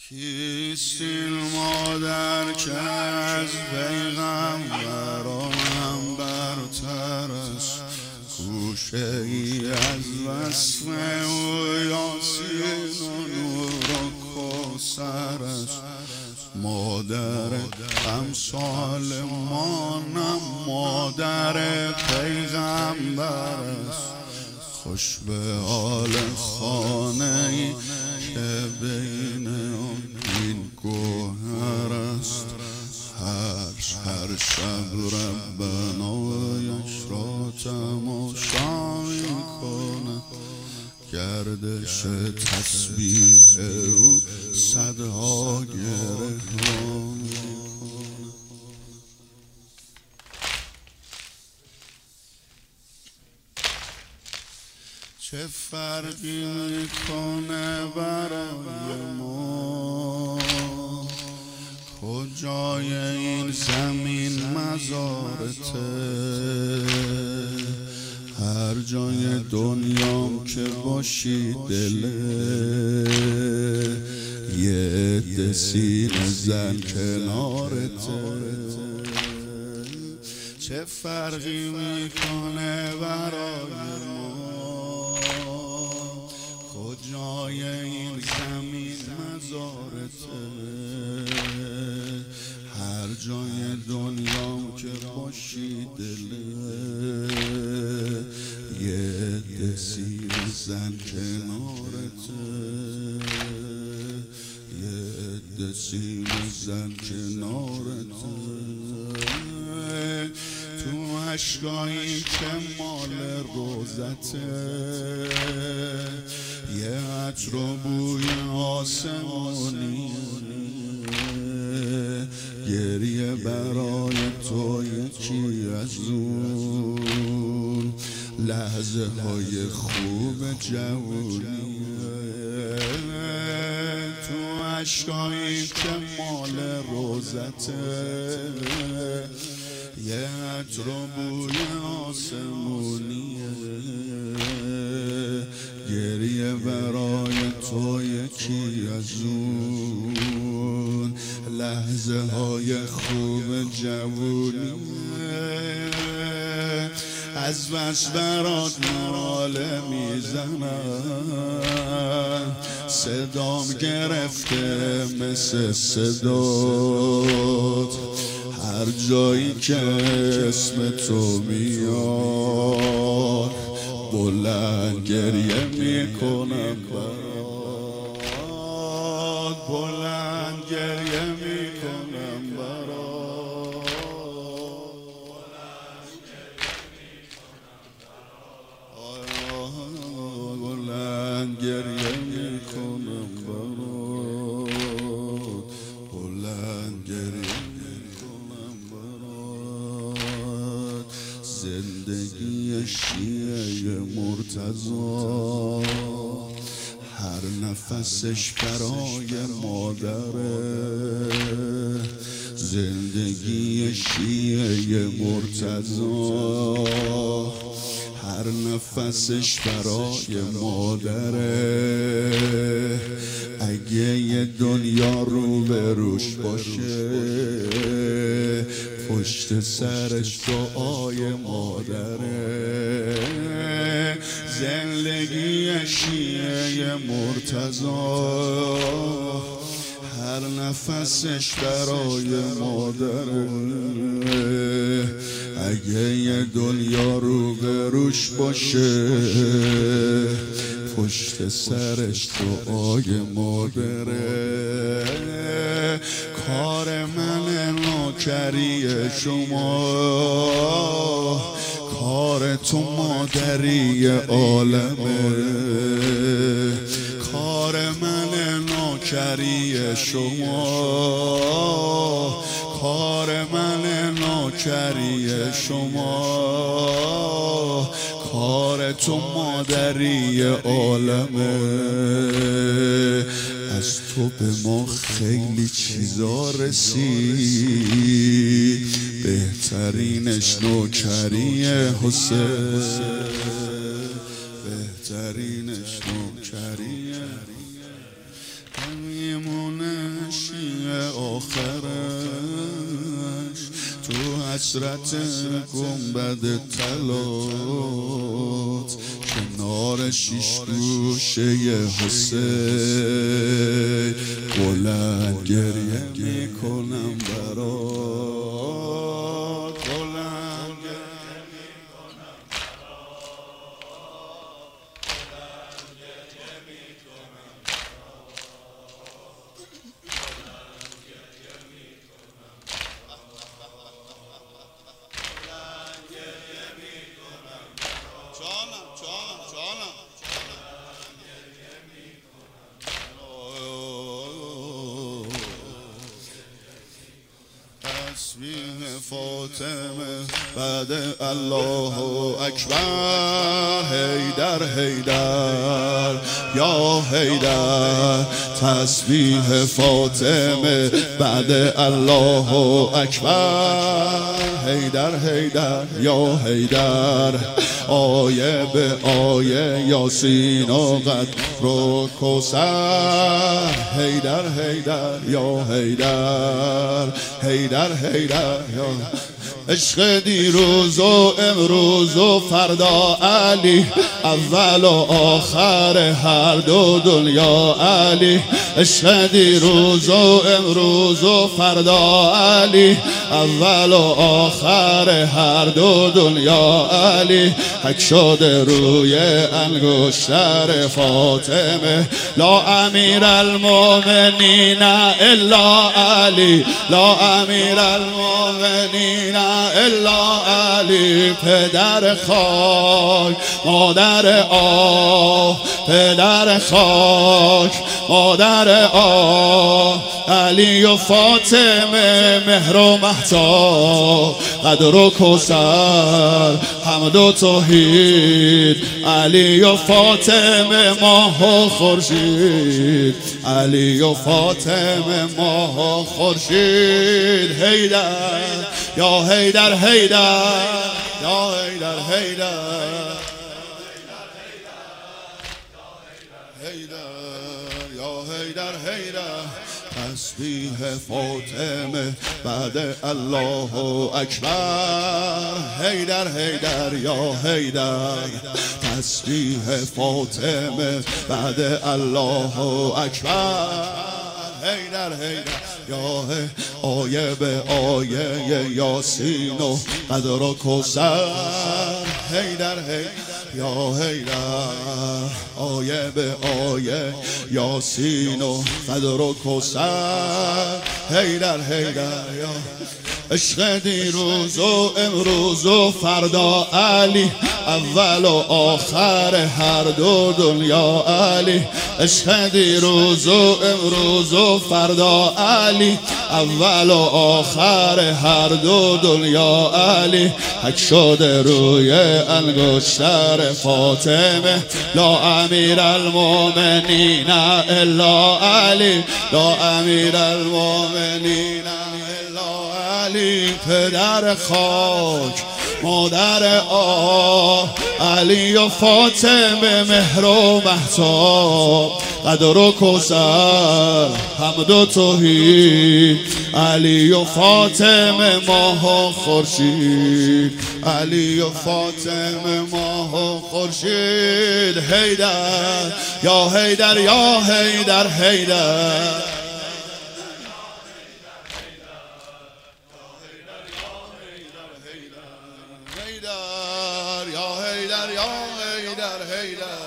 کیست این مادر که از پیغمبرانم برتر است؟ گوشه ای از وصف او یاسین و نور و کوثر است. مادر امثال مانم مادر پیغمبر است. خوش به حال خانه ای که بین این گوهر است. هر شب ربنایش را تماشا میکنه، گردش تسبیح او صدها گره میکنه. چه فرقی میکنه برای ما؟ کجای این زمین مزارته؟ هر جای دنیام که باشی دله، یه عده سینه زن کنارته. چه فرقی میکنه برای ما؟ کجای این زمین مزارته؟ هر جای دنیام که باشی دله، یه عده سینه زن کنارته. یه عده سینه زن کنارته. تو اشکایی که مال روزته، یه عطر و بوی آسمانی، گریه برای تو یکی از اون لحظه های خوب جوانی. تو اشکایی که مال روزته، یه عطر و بوی آسمونیه، گریه برای تو یکی از اون لحظه های خوب جوونیه. از بس برات ناله میزنم، صدام گرفته مثل صدات. هر جایی که اسم تو میاد، بلند گریه میکنم برات. بلند گریه میکنم برات. بلند گریه میکنم برات. بلند گریه میکنم برات. زندگی شیعه مرتضی، هر نفسش برای مادره. زندگی شیعه مرتضی، هر نفسش برای مادره. اگه یه دنیا رو به روش باشه، پشت سرش دعای مادره. زندگی شیعه مرتضی، هر نفسش برای مادره. اگه یه دنیا رو به روش باشه، پشت سرش دعای مادره. کار من نوکری شما، کار تو مادری عالمه. کار من نوکری شما، کار من نوکری شما. کار تو مادری عالمه. از تو به ما خیلی چیزا رسید، بهترینش نوکری حسین. بهترینش نوکری میمونه حسرت گنبد طلات کنار شیش گوشه حسین بلند گریه میکنم برات بلند گریه میکنم تسبیح فاطمه بعد الله اکبر حیدر حیدر یا حیدر تسبیح فاطمه بعد الله اکبر حیدر حیدر یا حیدر آیه به آیه یاسین و قدر و کوثر حیدر حیدر یا حیدر حیدر حیدر یا عشق دیروز و امروز و فردا علی اول و آخر هر دو دنیا علی عشق دیروز و امروز و فردا علی اول و آخر هر دو دنیا علی حک شده روی انگشتر فاطمه لا امیر المؤمنین الا علی لا امیر المؤمنین الا علی پدر خاک مادر آه پدر خاک مادر آه علی و فاطمه مهر و مهتاب قدر و کوثر حمد و توحید علی و فاطمه ماه و خورشید علی و فاطمه ماه و خورشید حیدر یا حیدر حیدر یا حیدر حیدر یا حیدر حیدر تسبیح فاطمه بعد الله اکبر حیدر حیدر یا حیدر تسبیح فاطمه بعد الله اکبر حیدر حیدر یا آیه به آیه یاسین و قدر و کوثر حیدر حیدر یا حیدر آیه به آیه یاسین و قدر و کوثر حیدر حیدر یا عشق دیروز و امروز و فردا علی اول و آخر هر دو دنیا علی عشق دیروز و امروز و فردا علی اول و آخر هر دو دنیا علی حک شده روی انگشتر فاطمه لا امیر المؤمنین الا علی لا امیر المؤمنین علی پدر خاک مادر آه علی و فاطمه مهر و مهتاب قدر و کوثر حمد و توحید علی و فاطمه ماه و خورشید علی و فاطمه ماه و خورشید حیدر یا حیدر یا حیدر حیدر یا حیدر یا حیدر حیدر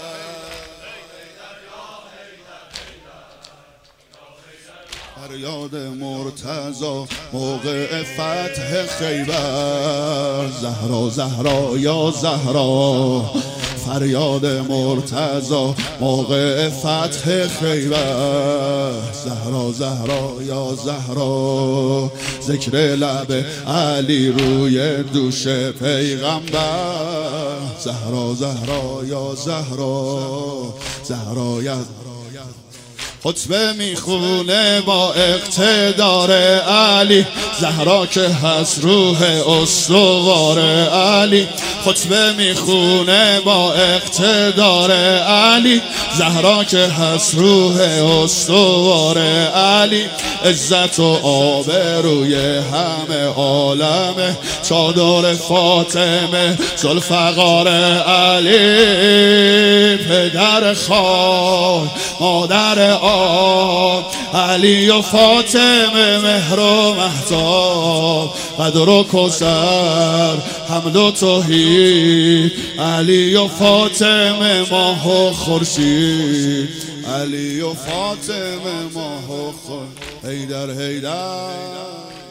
فریاد مرتضی موقع فتح خیبر زهرا زهرا یا زهرا فریاد مرتضی موقع فتح خیبر زهرا زهرا یا زهرا ذکر لب علی روی دوش پیغمبر زهرا زهرا یا زهرا زهرا یا خطبه میخونه با اقتدار علی، زهرا که هست روح استوار علی. خطبه میخونه با اقتدار علی، زهرا که هست روح استوار علی. عزت و آبروی همه عالمه، چادر فاطمه ذوالفقار علی. پدر خان مادر آب، علی و فاطمه مهر و مهتاب، قدر و کوثر حمد و توحید، علی و فاطمه ماه و خورشید، علی و فاطمه ماه و خورشید. حیدر حیدر